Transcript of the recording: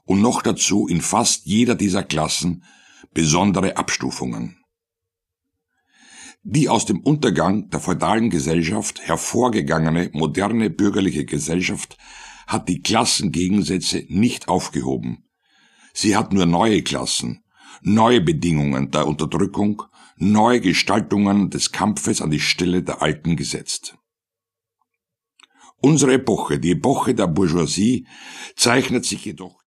und noch dazu in fast jeder dieser Klassen besondere Abstufungen. Die aus dem Untergang der feudalen Gesellschaft hervorgegangene moderne bürgerliche Gesellschaft hat die Klassengegensätze nicht aufgehoben. Sie hat nur neue Klassen, neue Bedingungen der Unterdrückung, neue Gestaltungen des Kampfes an die Stelle der alten gesetzt. Unsere Epoche, die Epoche der Bourgeoisie, zeichnet sich jedoch